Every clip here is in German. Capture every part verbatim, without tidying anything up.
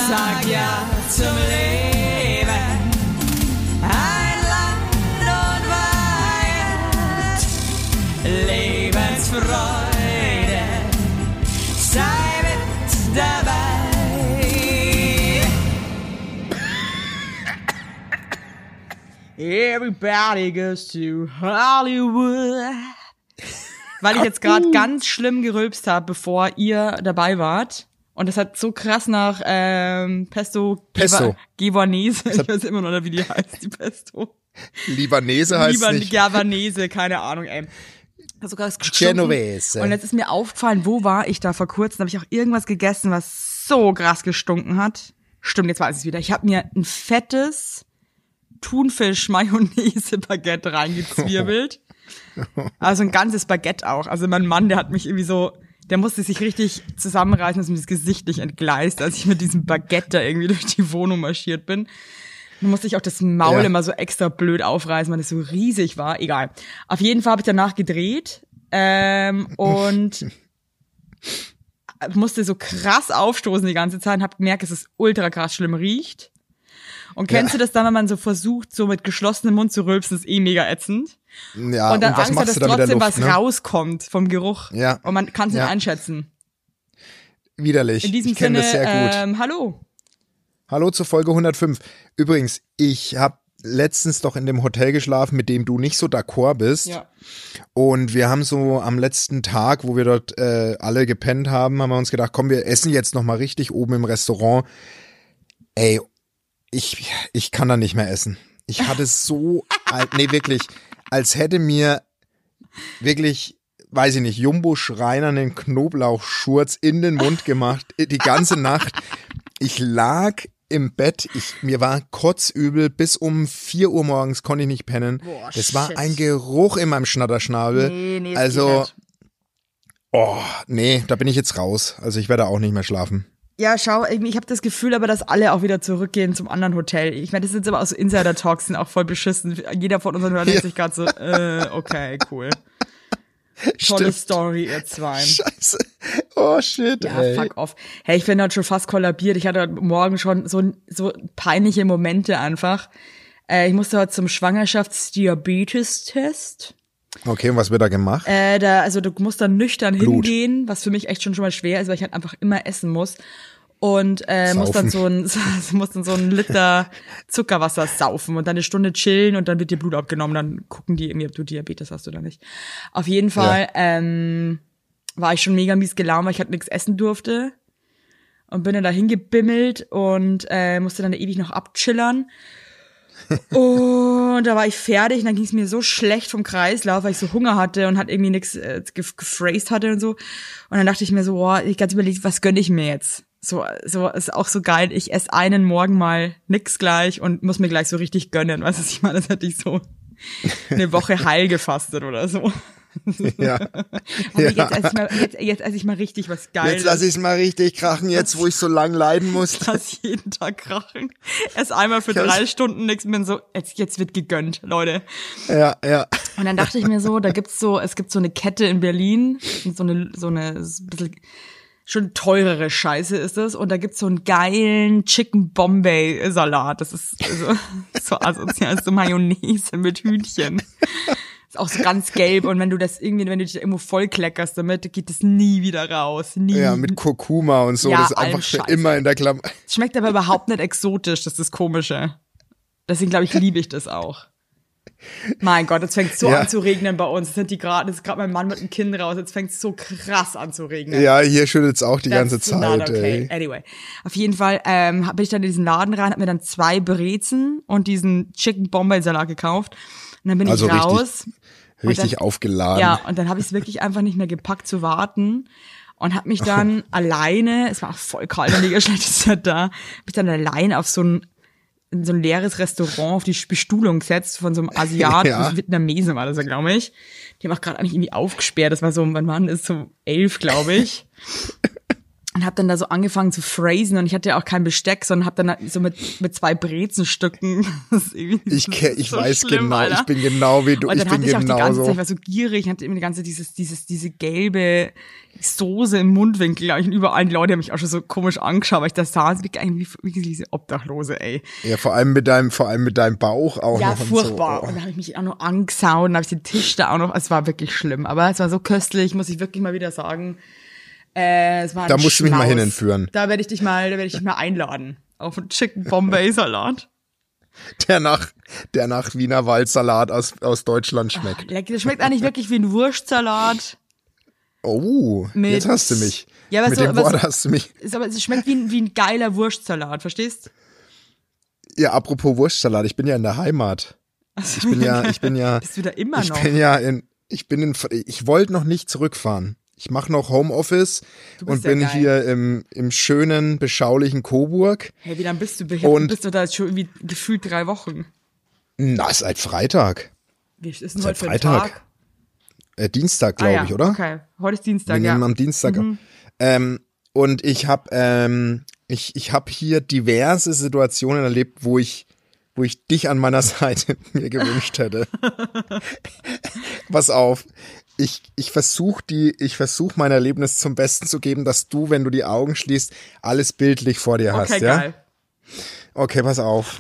sag ja zum Leben. Ein Land und Weihend, Lebensfreude, sei mit dabei. Everybody goes to Hollywood. Weil ich jetzt gerade ganz schlimm gerülpst habe, bevor ihr dabei wart. Und das hat so krass nach ähm, Pesto, Pesto. Giovanese, ich weiß immer noch nicht, wie die heißt, die Pesto. Libanese heißt Liban- nicht. Giovanese, keine Ahnung, ey. Sogar Genovese. Und jetzt ist mir aufgefallen, wo war ich da vor kurzem? Da habe ich auch irgendwas gegessen, was so krass gestunken hat. Stimmt, jetzt weiß ich es wieder. Ich habe mir ein fettes Thunfisch-Mayonnaise-Baguette reingezwirbelt. Also ein ganzes Baguette auch. Also mein Mann, der hat mich irgendwie so, der musste sich richtig zusammenreißen, dass mir das Gesicht nicht entgleist, als ich mit diesem Baguette da irgendwie durch die Wohnung marschiert bin. Dann musste ich auch das Maul ja. immer so extra blöd aufreißen, weil das so riesig war. Egal. Auf jeden Fall habe ich danach gedreht ähm, und musste so krass aufstoßen die ganze Zeit und habe gemerkt, dass es ultra krass schlimm riecht. Und kennst ja. du das dann, wenn man so versucht, so mit geschlossenem Mund zu rülpsen, ist eh mega ätzend. Ja, und dann und was Angst hat, dass du da trotzdem Luft, was ne? rauskommt vom Geruch. Ja. Und man kann es ja. nicht einschätzen. Widerlich. In diesem ich kenne Sinne, das sehr gut. Ähm, hallo. Hallo zur Folge hundertfünf. Übrigens, ich habe letztens doch in dem Hotel geschlafen, mit dem du nicht so d'accord bist. Ja. Und wir haben so am letzten Tag, wo wir dort äh, alle gepennt haben, haben wir uns gedacht, komm, wir essen jetzt noch mal richtig oben im Restaurant. Ey, ich ich kann da nicht mehr essen. Ich hatte so, nee wirklich, als hätte mir wirklich, weiß ich nicht, Jumbo Schreiner einen Knoblauchschurz in den Mund gemacht, die ganze Nacht. Ich lag im Bett, ich, mir war kotzübel, bis um vier Uhr morgens konnte ich nicht pennen. Boah, das war shit. ein Geruch in meinem Schnatterschnabel. Nee, nee, das also, geht nicht. oh, nee, da bin ich jetzt raus. Also ich werde auch nicht mehr schlafen. Ja, schau, ich habe das Gefühl aber, dass alle auch wieder zurückgehen zum anderen Hotel. Ich meine, das sind jetzt aber auch so Insider-Talks, sind auch voll beschissen. Jeder von unseren Hörern denkt sich gerade so, äh, okay, cool. Tolle Stimmt. Story, ihr zwei. Scheiße. Oh, shit, Ja, ey. fuck off. Hey, ich bin heute schon fast kollabiert. Ich hatte heute Morgen schon so, so peinliche Momente einfach. Äh, ich musste heute zum Schwangerschaftsdiabetes-Test. Okay, und was wird da gemacht? Äh, da, also du musst dann nüchtern Blut. hingehen, was für mich echt schon schon mal schwer ist, weil ich halt einfach immer essen muss. Und äh, muss dann so ein muss dann so ein Liter Zuckerwasser saufen und dann eine Stunde chillen und dann wird dir Blut abgenommen. Dann gucken die irgendwie, ob du Diabetes hast oder nicht. Auf jeden Fall ja. ähm, war ich schon mega mies gelaunt, weil ich halt nichts essen durfte. Und bin dann da hingebimmelt und äh, musste dann da ewig noch abchillern. Und da war ich fertig und dann ging es mir so schlecht vom Kreislauf, weil ich so Hunger hatte und halt irgendwie nichts äh, gefraced hatte und so. Und dann dachte ich mir so, boah, ich ganz überlegt, was gönne ich mir jetzt? So, so ist auch so geil. Ich esse einen Morgen mal nix gleich und muss mir gleich so richtig gönnen. Weißt du, ich meine, das hätte ich so eine Woche heil gefastet oder so. Ja. Aber ja. jetzt esse ich mal, jetzt, jetzt esse ich mal richtig was Geiles. Jetzt lass ich es mal richtig krachen, jetzt wo ich so lang leiden muss. Lass jeden Tag krachen. Erst einmal für Ja. drei Stunden nix und bin so, jetzt, jetzt wird gegönnt, Leute. Ja, ja. Und dann dachte ich mir so, da gibt's so, es gibt so eine Kette in Berlin, so eine, so eine, so ein bisschen, schon teurere Scheiße ist das. Und da gibt's so einen geilen Chicken Bombay Salat. Das ist so, so asozial, so Mayonnaise mit Hühnchen. Ist auch so ganz gelb und wenn du das irgendwie, wenn du dich irgendwo vollkleckerst damit, geht das nie wieder raus. Nie. Ja, mit Kurkuma und so, Ja, das ist einfach allen für Scheiß. immer in der Klammer. Schmeckt aber überhaupt nicht exotisch, das ist das Komische. Deswegen, glaube ich, liebe ich das auch. Mein Gott, jetzt fängt es so Ja. an zu regnen bei uns. Jetzt sind die gerade, jetzt ist gerade mein Mann mit dem Kind raus, jetzt fängt es so krass an zu regnen. Ja, hier schüttet es auch die ganze That's not Zeit, okay. ey. Anyway, auf jeden Fall ähm, bin ich dann in diesen Laden rein, hab mir dann zwei Brezen und diesen Chicken Bombay Salat gekauft. Und dann bin Also ich raus. richtig, richtig dann, aufgeladen. Ja, und dann habe ich es wirklich einfach nicht mehr gepackt zu warten und habe mich dann alleine, es war auch voll kalt und mega schlechtes Wetter, habe ich dann allein auf so ein in so ein leeres Restaurant auf die Bestuhlung gesetzt von so einem Asiaten, Ja. so Vietnamesen war das ja, glaube ich. Die haben auch gerade eigentlich irgendwie aufgesperrt, das war so, mein Mann ist so elf, glaube ich. Und hab dann da so angefangen zu phrasen und ich hatte ja auch kein Besteck, sondern hab dann halt so mit mit zwei Brezenstücken. Das ist irgendwie, Ich, das ke- ist ich so weiß schlimm, genau, Alter. ich bin genau wie du, Und ich dann bin hatte ich auch die ganze genauso. Zeit, ich war so gierig, ich hatte immer die ganze dieses dieses diese gelbe Soße im Mundwinkel, glaube ich, und überall die Leute haben mich auch schon so komisch angeschaut, weil ich da saß, wie, wie, wie diese Obdachlose, ey. Ja, vor allem mit deinem, vor allem mit deinem Bauch auch ja, noch. Ja, furchtbar. Und, so. Und da habe ich mich auch noch angesaut und habe ich den Tisch da auch noch, es war wirklich schlimm, aber es war so köstlich, muss ich wirklich mal wieder sagen. Äh, es war da musst Schmaus. du mich mal hinentführen. Da werde ich dich mal, da werde ich dich mal einladen. Auf einen Chicken Bombay Salat. Der nach, der nach Wiener Waldsalat aus, aus Deutschland schmeckt. Oh, das schmeckt eigentlich wirklich wie ein Wurstsalat. Oh, Mit, jetzt hast du mich. Ja, aber Mit so, dem aber Wort so, hast du mich. Ist aber, es schmeckt wie ein, wie ein geiler Wurstsalat, verstehst? Ja, apropos Wurstsalat, ich bin ja in der Heimat. Ich bin ja, ich bin ja. Bist du da immer ich noch? Ich bin ja in, ich bin in, ich wollte noch nicht zurückfahren. Ich mache noch Homeoffice und bin ja hier im, im schönen, beschaulichen Coburg. Hey, wie lange bist du? Ich und, bist du da jetzt schon irgendwie gefühlt drei Wochen? Na, seit Freitag. Wie ist denn seit heute für ein Freitag. Tag? Äh, Dienstag, glaube ah, ja. ich, oder? Okay, heute ist Dienstag, Wir ja. nehmen am Dienstag. Mhm. Ähm, und ich habe ähm, ich, ich hab hier diverse Situationen erlebt, wo ich, wo ich dich an meiner Seite mir gewünscht hätte. Pass auf. Ich, ich versuche die, ich versuche mein Erlebnis zum Besten zu geben, dass du, wenn du die Augen schließt, alles bildlich vor dir hast, okay, ja? Geil. Okay, pass auf.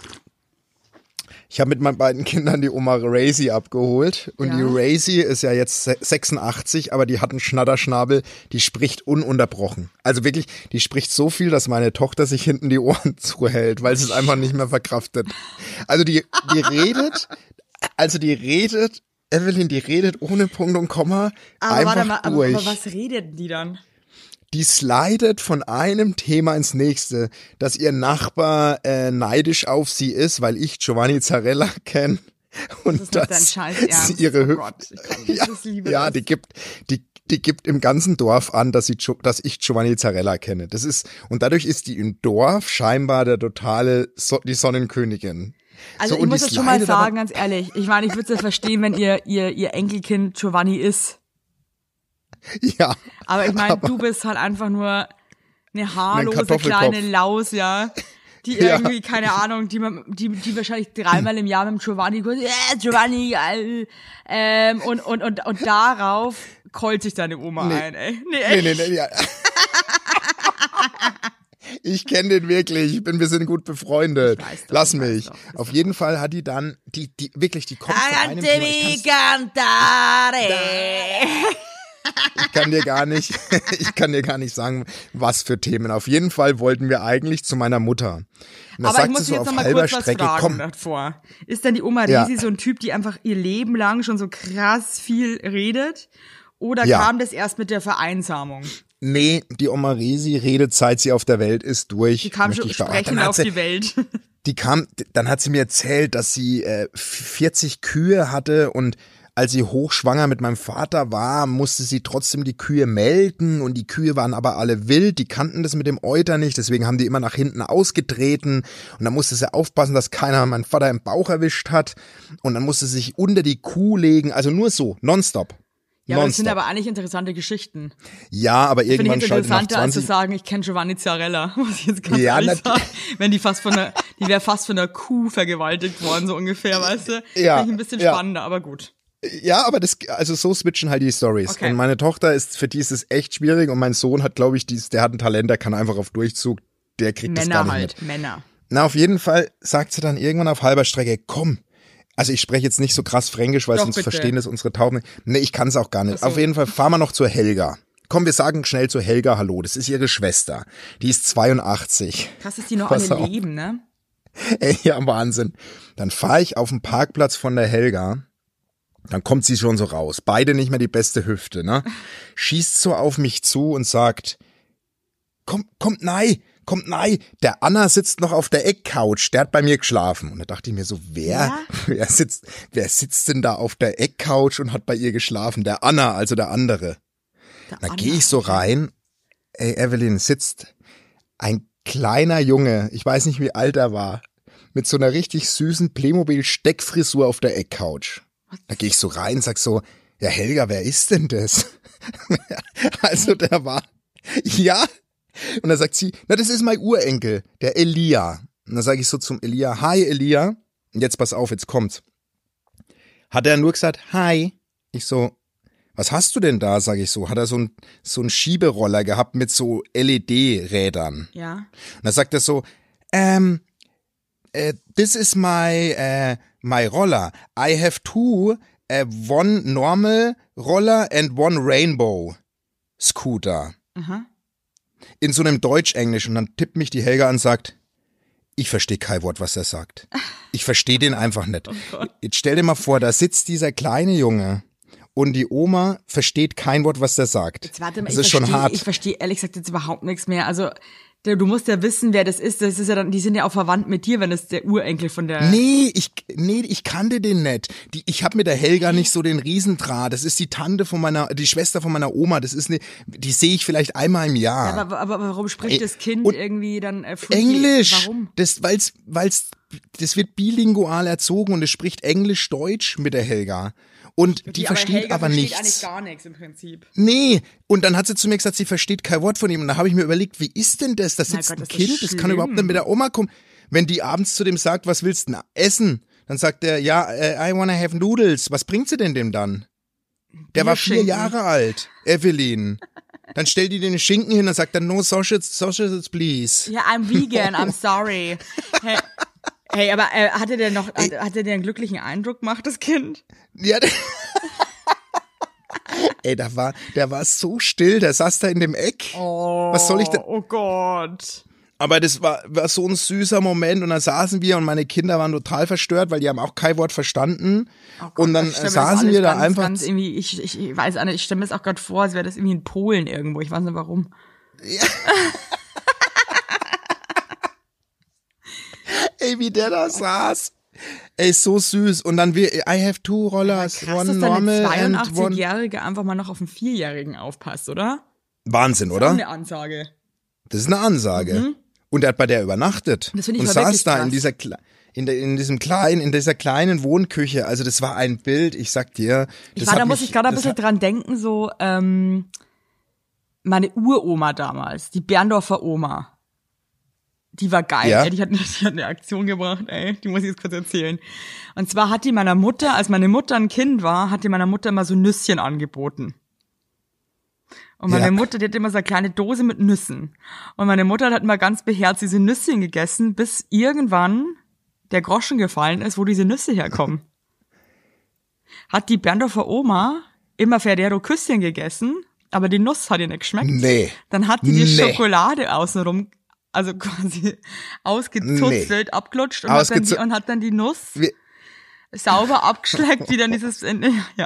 Ich habe mit meinen beiden Kindern die Oma Racy abgeholt und ja. die Racy ist ja jetzt sechsundachtzig, aber die hat einen Schnatterschnabel, die spricht ununterbrochen. Also wirklich, die spricht so viel, dass meine Tochter sich hinten die Ohren zuhält, weil sie es einfach nicht mehr verkraftet. Also die, die redet, also die redet, Evelyn, die redet ohne Punkt und Komma aber einfach warte mal, durch. Aber, aber was redet die dann? Die slidet von einem Thema ins nächste, dass ihr Nachbar äh, neidisch auf sie ist, weil ich Giovanni Zarella kenne und das dass sie ihre Hüfte, oh ja, ja die gibt, die die gibt im ganzen Dorf an, dass sie, dass ich Giovanni Zarella kenne. Das ist und dadurch ist die im Dorf scheinbar der totale so, die Sonnenkönigin. Also so, ich muss jetzt schon mal sagen, ganz ehrlich, ich meine, ich würde es ja verstehen, wenn ihr ihr ihr Enkelkind Giovanni ist. Ja. Aber ich meine, du bist halt einfach nur eine haarlose kleine Laus, ja. Die irgendwie, ja. keine Ahnung, die man, die, die wahrscheinlich dreimal im Jahr mit dem Giovanni, äh, Giovanni, äh, ähm, und, und, und, und darauf keult sich deine Oma nee. ein, ey. Nee, echt? nee, nee, nee, ja. Ich kenne den wirklich, ich bin, wir sind gut befreundet. Doch, Lass mich. Doch, Auf jeden doch. Fall hat die dann, die, die, wirklich, die kommt von einem Thema, ich Ich kann dir gar nicht, ich kann dir gar nicht sagen, was für Themen. Auf jeden Fall wollten wir eigentlich zu meiner Mutter. Und aber ich muss so jetzt noch mal kurz was Strecke, fragen komm. davor. Ist denn die Oma Resi ja. so ein Typ, die einfach ihr Leben lang schon so krass viel redet? Oder ja. kam das erst mit der Vereinsamung? Nee, die Oma Resi redet, seit sie auf der Welt ist, durch. Die kam schon sprechend auf sie, die Welt. Die kam, dann hat sie mir erzählt, dass sie äh, vierzig Kühe hatte und als sie hochschwanger mit meinem Vater war, musste sie trotzdem die Kühe melken und die Kühe waren aber alle wild, die kannten das mit dem Euter nicht, deswegen haben die immer nach hinten ausgetreten und dann musste sie aufpassen, dass keiner meinen Vater im Bauch erwischt hat und dann musste sie sich unter die Kuh legen, also nur so, nonstop. Ja, aber das sind aber eigentlich interessante Geschichten. Ja, aber irgendwann schaltet nach zwanzig... Finde ich interessanter, als zu sagen, ich kenne Giovanni Zarella, muss ich jetzt ganz ja, ehrlich sagen. Wenn die fast von der, die wäre fast von der Kuh vergewaltigt worden, so ungefähr, weißt du? Ja. Finde ich ein bisschen ja. spannender, aber gut. Ja, aber das, also so switchen halt die Stories. Okay. Und meine Tochter ist, für die ist es echt schwierig und mein Sohn hat, glaube ich, dies, der hat ein Talent, der kann einfach auf Durchzug, der kriegt Männer das gar nicht halt, mit. Männer. Na, auf jeden Fall sagt sie dann irgendwann auf halber Strecke, komm. Also ich spreche jetzt nicht so krass Fränkisch, weil Doch, sonst bitte. verstehen das unsere Tauben. Nee, ich kann es auch gar nicht. So. Auf jeden Fall fahren wir noch zur Helga. Komm, wir sagen schnell zur Helga Hallo. Das ist ihre Schwester. Die ist zweiundachtzig. Krass, dass die noch Pass alle auf. leben, ne? Ey, ja, Wahnsinn. Dann fahre ich auf den Parkplatz von der Helga. Dann kommt sie schon so raus. Beide nicht mehr die beste Hüfte, ne? Schießt so auf mich zu und sagt, komm, kommt nein, kommt nein. Der Anna sitzt noch auf der Eckcouch, der hat bei mir geschlafen. Und da dachte ich mir so, wer, ja? wer sitzt, wer sitzt denn da auf der Eckcouch und hat bei ihr geschlafen? Der Anna, also der andere. Der da gehe ich so rein. Ey, Evelyn, sitzt ein kleiner Junge, ich weiß nicht, wie alt er war, mit so einer richtig süßen Playmobil-Steckfrisur auf der Eckcouch. Da gehe ich so rein und sag so, ja Helga, wer ist denn das? Also der war, ja. Und dann sagt sie, na das ist mein Urenkel, der Elia. Und dann sage ich so zum Elia, hi Elia. Und jetzt pass auf, jetzt kommt's. Hat er nur gesagt, hi. Ich so, was hast du denn da, sag ich so. Hat er so ein so einen Schieberoller gehabt mit so L E D-Rädern. Ja. Und da sagt er so, ähm, uh, this is my, uh, my roller. I have two, uh, one normal roller and one rainbow scooter. Aha. In so einem Deutsch-Englisch. Und dann tippt mich die Helga an und sagt, ich verstehe kein Wort, was er sagt. Ich verstehe den einfach nicht. Oh Jetzt stell dir mal vor, da sitzt dieser kleine Junge und die Oma versteht kein Wort, was der sagt. Jetzt warte mal, das ich ist schon verstehe, hart. ich verstehe ehrlich gesagt jetzt überhaupt nichts mehr. Also der, du musst ja wissen, wer das ist. Das ist ja dann, die sind ja auch verwandt mit dir, wenn das der Urenkel von der. Nee, ich nee, ich kannte den nicht. Die, ich habe mit der Helga nicht so den Riesendraht. Das ist die Tante von meiner, die Schwester von meiner Oma. Das ist eine, die sehe ich vielleicht einmal im Jahr. Ja, aber, aber, aber warum spricht Ey, das Kind und irgendwie dann äh, freaky? Englisch. Warum? Das, weil's, weil's, das wird bilingual erzogen und es spricht Englisch-Deutsch mit der Helga. Und die, die aber versteht Helga aber versteht nichts. eigentlich gar nichts im Prinzip. Nee, und dann hat sie zu mir gesagt, sie versteht kein Wort von ihm. Und da habe ich mir überlegt, wie ist denn das? Da sitzt Gott, ein das ist Kind, das kann schlimm. überhaupt nicht mit der Oma kommen. Wenn die abends zu dem sagt, was willst du denn essen? Dann sagt er, ja, uh, I wanna have noodles. Was bringt sie denn dem dann? Der war vier Bierschinken. Jahre alt, Evelyn. Dann stellt die den Schinken hin und sagt dann, no sausages, sausages please. Ja, I'm vegan, I'm sorry. Hey, hey aber äh, hatte der noch, hat, hatte der einen glücklichen Eindruck gemacht, das Kind? Ja, der Ey, der war, der war so still, der saß da in dem Eck. Oh, Was soll ich denn? Oh Gott. Aber das war, war so ein süßer Moment und dann saßen wir und meine Kinder waren total verstört, weil die haben auch kein Wort verstanden. Oh Gott, und dann ich stell mir das saßen alles wir da ganz, einfach. Ganz irgendwie, ich, ich, ich weiß auch nicht, ich stelle mir das auch gerade vor, als wäre das irgendwie in Polen irgendwo. Ich weiß nicht warum. Ja. Ey, wie der da saß. Ey, so süß. Und dann wir, I have two rollers, Krass, one dass normal deine and one. zweiundachtzig-Jährige einfach mal noch auf einen Vierjährigen aufpasst, oder? Wahnsinn, Das ist oder? auch eine Ansage. Das ist eine Ansage. Mhm. Und er hat bei der übernachtet. Das finde ich und mal saß wirklich da krass. in dieser Kle- in, der, in diesem kleinen, in dieser kleinen Wohnküche. Also das war ein Bild, ich sag dir. Das Ich war, hat da muss mich, ich gerade ein das bisschen hat- dran denken, so, ähm, meine Uroma damals, die Berndorfer Oma. Die war geil, Ja. ey. Die hat, die hat eine Aktion gebracht, ey. Die muss ich jetzt kurz erzählen. Und zwar hat die meiner Mutter, als meine Mutter ein Kind war, hat die meiner Mutter immer so Nüsschen angeboten. Und meine Ja. Mutter, die hat immer so eine kleine Dose mit Nüssen. Und meine Mutter hat immer ganz beherzt diese Nüsschen gegessen, bis irgendwann der Groschen gefallen ist, wo diese Nüsse herkommen. Hat die Berndorfer Oma immer Ferrero-Küsschen gegessen, aber die Nuss hat ihr nicht geschmeckt. Nee. Dann hat die die Nee. Schokolade außenrum, also quasi ausgezuzelt, Nee. abgelutscht und, hat dann die, Ausgezu- und hat dann die Nuss Wir- sauber abgeschleckt, wie dann dieses, ja.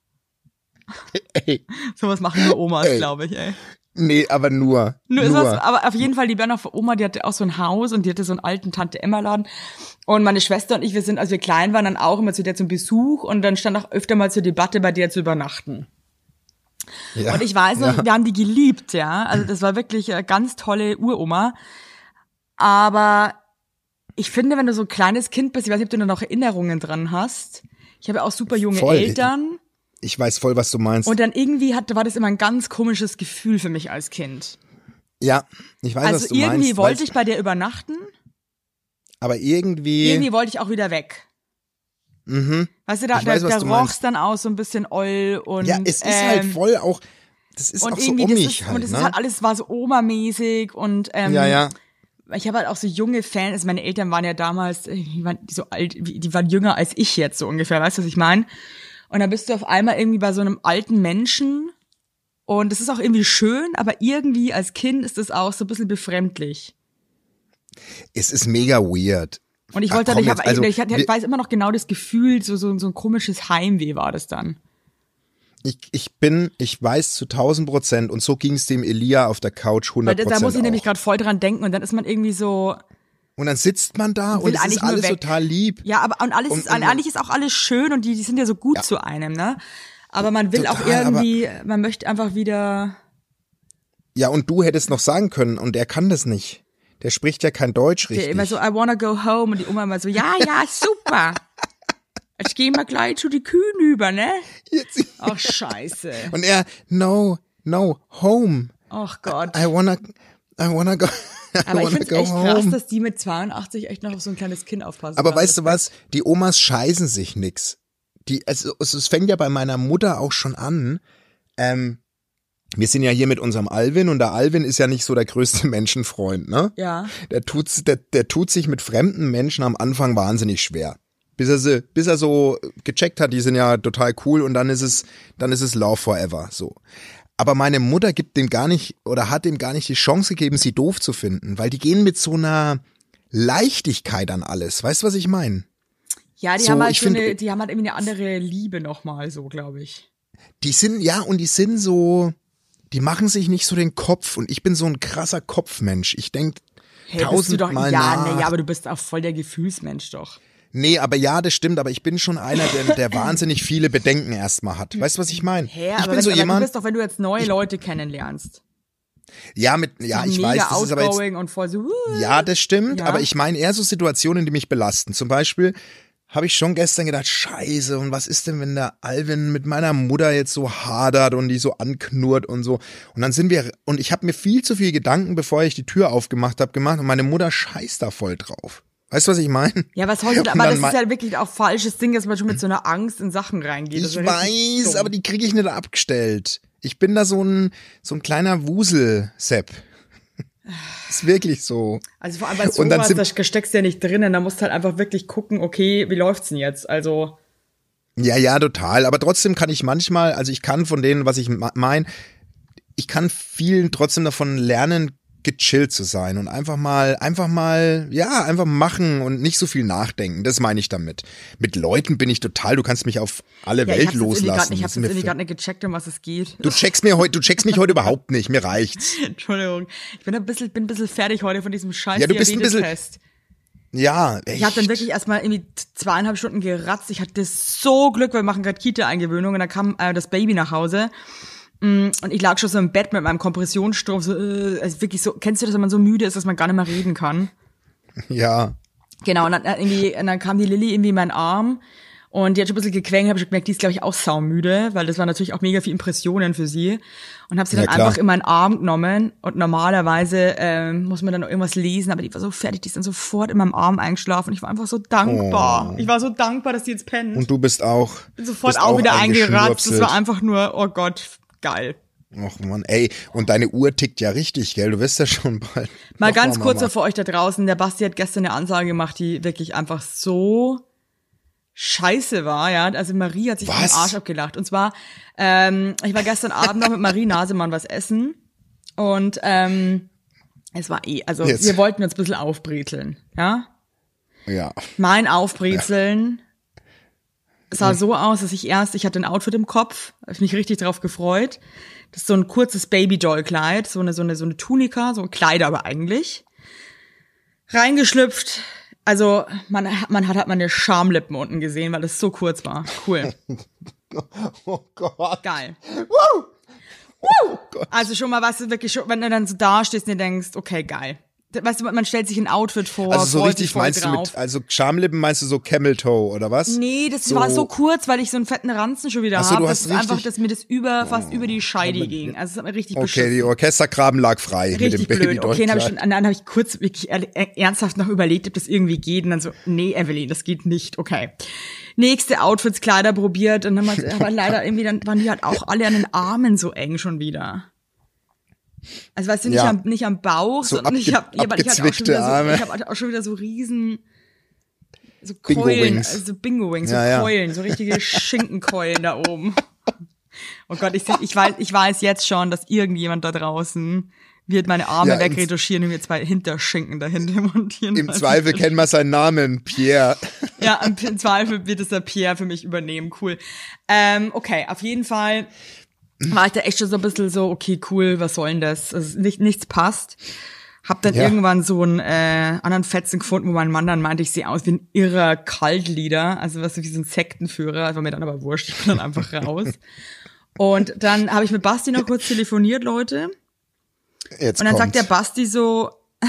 Ey, Sowas machen nur Omas, Ey. glaube ich, ey. nee, aber nur. Nur, nur. ist was, aber auf jeden Fall, die Berndorfer Oma, die hatte auch so ein Haus und die hatte so einen alten Tante-Emma-Laden. Und meine Schwester und ich, wir sind, als wir klein waren, dann auch immer zu der zum Besuch und dann stand auch öfter mal zur Debatte, bei der zu übernachten. Ja. Und ich weiß noch, Ja. wir haben die geliebt, ja. Also das war wirklich eine ganz tolle Uroma. Aber ich finde, wenn du so ein kleines Kind bist, ich weiß nicht, ob du da noch Erinnerungen dran hast. Ich habe ja auch super junge Voll. Eltern. Ich weiß voll, was du meinst. Und dann irgendwie hat, war das immer ein ganz komisches Gefühl für mich als Kind. ja, ich weiß, was Also du irgendwie meinst. wollte weißt- ich bei der übernachten, Aber irgendwie. irgendwie wollte ich auch wieder weg. Mhm. Weißt du, da, Ich da, weiß, was da du roch's meinst. dann aus so ein bisschen oll und Ja, es ist ähm, halt voll auch. Das ist und auch so irgendwie ummig das ist, halt, und das ne? ist halt alles war so Oma-mäßig und ähm, ja, ja. ich habe halt auch so junge Fans, also meine Eltern waren ja damals, die waren so alt, die waren jünger als ich jetzt so ungefähr, weißt du, was ich meine? Und dann bist du auf einmal irgendwie bei so einem alten Menschen und das ist auch irgendwie schön, aber irgendwie als Kind ist das auch so ein bisschen befremdlich. Es ist mega weird. Und ich Ach, wollte, komm ich, hab, jetzt, also, ich, hatte, wir- ich weiß immer noch genau das Gefühl, so, so, so ein komisches Heimweh war das dann. Ich, ich bin, ich weiß zu tausend Prozent und so ging es dem Elia auf der Couch Weil hundert da, Prozent da muss ich auch. nämlich gerade voll dran denken und dann ist man irgendwie so, Und dann sitzt man da will und es eigentlich ist nur alles weg. total lieb. ja, aber und alles Und- ist, und- eigentlich ist auch alles schön und die, die sind ja so gut Ja. zu einem, ne? Aber man will auch Total, irgendwie, man möchte einfach wieder, Ja, und du hättest noch sagen können und er kann das nicht. Der spricht ja kein Deutsch der richtig. immer so, I wanna go home und die Oma immer so, ja, ja, super. Jetzt gehen wir gleich zu die Kühen über, ne? Jetzt- Ach, scheiße. Und er, no, no, home. Ach Gott. I wanna, I wanna go, I Aber ich wanna find's go echt krass, home. dass die mit zweiundachtzig echt noch auf so ein kleines Kind aufpassen. Aber kann. weißt du was? Die Omas scheißen sich nix. die, es, es, es fängt ja bei meiner Mutter auch schon an, ähm, wir sind ja hier mit unserem Alvin und der Alvin ist ja nicht so der größte Menschenfreund, ne? Ja. Der tut, der, der tut sich mit fremden Menschen am Anfang wahnsinnig schwer. Bis er, sie, bis er so gecheckt hat, die sind ja total cool und dann ist es, dann ist es Love Forever, so. Aber meine Mutter gibt dem gar nicht oder hat dem gar nicht die Chance gegeben, sie doof zu finden, weil die gehen mit so einer Leichtigkeit an alles. Weißt du, was ich meine? Ja, die so, haben halt ich so find, eine, die haben halt irgendwie eine andere Liebe nochmal, so, glaube ich. Die sind, ja, und die sind so, die machen sich nicht so den Kopf und ich bin so ein krasser Kopfmensch. Ich denk hey, tausendmal ja, nach. Nee, ja, aber du bist auch voll der Gefühlsmensch doch. Nee, aber ja, das stimmt, aber ich bin schon einer, der, der wahnsinnig viele Bedenken erstmal hat. Weißt du, was ich meine? Hä, ich aber bin wenn, so aber jemand. Du bist doch, wenn du jetzt neue Leute kennenlernst. Ja, mit, ja, ich weiß, das ist aber jetzt, und voll so, uh, ja, das stimmt, ja. aber ich meine eher so Situationen, die mich belasten. Zum Beispiel habe ich schon gestern gedacht, scheiße, und was ist denn, wenn der Alvin mit meiner Mutter jetzt so hadert und die so anknurrt und so. Und dann sind wir, und ich habe mir viel zu viel Gedanken, bevor ich die Tür aufgemacht habe, gemacht und meine Mutter scheißt da voll drauf. Weißt du, was ich meine? Ja, was heute, aber das ist ja wirklich auch falsches Ding, dass man schon mit so einer Angst in Sachen reingeht. Ich weiß, aber die kriege ich nicht abgestellt. Ich bin da so ein, so ein kleiner Wusel-Sepp. Ist wirklich so. Also vor allem bei sowas, da steckst du ja nicht drinnen, da musst du halt einfach wirklich gucken, okay, wie läuft's denn jetzt? Also. Ja, ja, total. Aber trotzdem kann ich manchmal, also ich kann von denen, was ich meine, ich kann vielen trotzdem davon lernen, gechillt zu sein und einfach mal, einfach mal, ja, einfach machen und nicht so viel nachdenken. Das meine ich damit. Mit Leuten bin ich total, du kannst mich auf alle ja, Welt ich loslassen. Grad, ich habe jetzt irgendwie gerade nicht gecheckt, um was es geht. Du checkst mir heute, du checkst mich heute überhaupt nicht, mir reicht's. Entschuldigung. Ich bin ein bisschen, bin ein bisschen fertig heute von diesem scheiß ja, du bist ein bisschen, ja, echt. Ich habe dann wirklich erstmal irgendwie zweieinhalb Stunden geratzt. Ich hatte so Glück, weil wir machen gerade Kita-Eingewöhnung und dann kam äh, das Baby nach Hause. Und ich lag schon so im Bett mit meinem Kompressionsstrumpf, so, äh, also wirklich so, kennst du das, wenn man so müde ist, dass man gar nicht mehr reden kann? Ja. Genau, und dann, irgendwie, und dann kam die Lilly irgendwie in meinen Arm und die hat schon ein bisschen gequengelt, habe ich gemerkt, die ist, glaube ich, auch saumüde, weil das waren natürlich auch mega viele Impressionen für sie. Und habe sie dann ja, einfach in meinen Arm genommen und normalerweise ähm, muss man dann noch irgendwas lesen, aber die war so fertig, die ist dann sofort in meinem Arm eingeschlafen und ich war einfach so dankbar. Oh. Ich war so dankbar, dass die jetzt pennt. Und du bist auch. Bin sofort auch, auch wieder eingeratzt, das war einfach nur, oh Gott, geil. Ach man, ey, und deine Uhr tickt ja richtig, gell? Du wirst ja schon bald. Mal ganz kurz für euch da draußen, der Basti hat gestern eine Ansage gemacht, die wirklich einfach so scheiße war, ja. Also Marie hat sich den Arsch abgelacht. Und zwar, ähm, ich war gestern Abend noch mit Marie Nasemann was essen und ähm, es war eh, also Jetzt. wir wollten uns ein bisschen aufbrezeln, ja? Ja. Mein Aufbrezeln sah so aus, dass ich erst, ich hatte ein Outfit im Kopf, habe ich mich richtig drauf gefreut. Das ist so ein kurzes Babydoll-Kleid, so eine, so eine, so eine Tunika, so ein Kleid aber eigentlich. Reingeschlüpft. Also, man, man hat halt meine Schamlippen unten gesehen, weil das so kurz war. Cool. Oh Gott. Geil. Woo! Woo! Oh also schon mal, weißt du, wirklich schon, wenn du dann so da stehst und dir denkst, okay, geil. Weißt du, man stellt sich ein Outfit vor. Also so richtig meinst drauf. Du mit, also Schamlippen meinst du so Camel Toe oder was? Nee, das so. war so kurz, weil ich so einen fetten Ranzen schon wieder so, habe. Das ist einfach, dass mir das über, fast oh, über die Scheide ging. Also es hat mir richtig Okay, beschissen. die Orchestergraben lag frei richtig mit dem blöd. Baby. Okay, dann habe ich, schon, dann hab ich kurz wirklich ernsthaft noch überlegt, ob das irgendwie geht. Und dann so, nee, Evelyn, das geht nicht. Okay. Nächste Outfits, Kleider probiert. Und dann war aber leider irgendwie, dann waren die halt auch alle an den Armen so eng schon wieder. Also weißt du, nicht, ja. am, nicht am Bauch, so sondern ich habe ja, ich hatte auch schon wieder so, ich hab auch schon wieder so riesen so Keulen, also Bingo-Wings, so ja, Keulen, ja. so richtige Schinkenkeulen da oben. Oh Gott, ich, ich, weiß, ich weiß jetzt schon, dass irgendjemand da draußen wird meine Arme ja, wegretuschieren und mir zwei Hinterschinken dahinter montieren. Im Zweifel kennen wir seinen Namen, Pierre. Ja, im, im Zweifel wird es der Pierre für mich übernehmen, cool. Ähm, okay, auf jeden Fall war ich da echt schon so ein bisschen so, okay, cool, was soll denn das? Also nicht, nichts passt. Hab dann ja. irgendwann so einen äh, anderen Fetzen gefunden, wo mein Mann dann meinte, ich sehe aus wie ein irrer Kaltlieder, also was wie so ein Sektenführer, das war mir dann aber wurscht, ich bin dann einfach raus. Und dann habe ich mit Basti noch kurz telefoniert, Leute. Jetzt und dann kommt's. sagt der Basti so,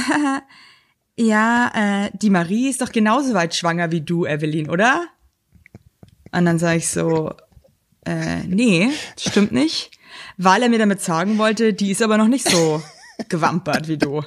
ja, äh, die Marie ist doch genauso weit schwanger wie du, Evelyn, oder? Und dann sage ich so, Äh, nee, stimmt nicht, weil er mir damit sagen wollte, die ist aber noch nicht so gewampert wie du.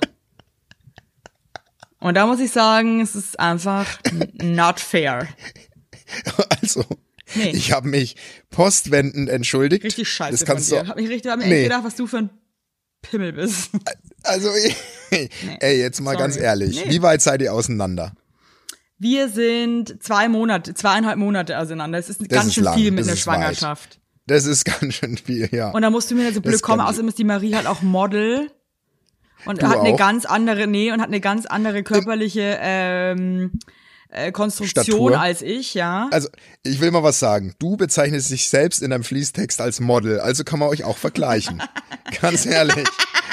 Und da muss ich sagen, es ist einfach not fair. Also, Nee. Ich habe mich postwendend entschuldigt. Richtig scheiße das kannst von dir. Du, hab mich richtig, hab mir nee. echt gedacht, was du für ein Pimmel bist. Also, nee. ey, jetzt mal Sorry. ganz ehrlich. Nee. Wie weit seid ihr auseinander? Wir sind zwei Monate, zweieinhalb Monate auseinander. Es ist Das ganz ist schön lang, viel mit das einer ist Schwangerschaft. Das ist ganz schön viel, ja. Und da musst du mir so blöd Das kommen, kann ich. außerdem ist die Marie halt auch Model. Und Du hat eine auch? ganz andere, nee, und hat eine ganz andere körperliche ähm, äh, Konstruktion Statur? als ich, ja. Also, ich will mal was sagen. Du bezeichnest dich selbst in deinem Fließtext als Model, also kann man euch auch vergleichen. Ganz ehrlich.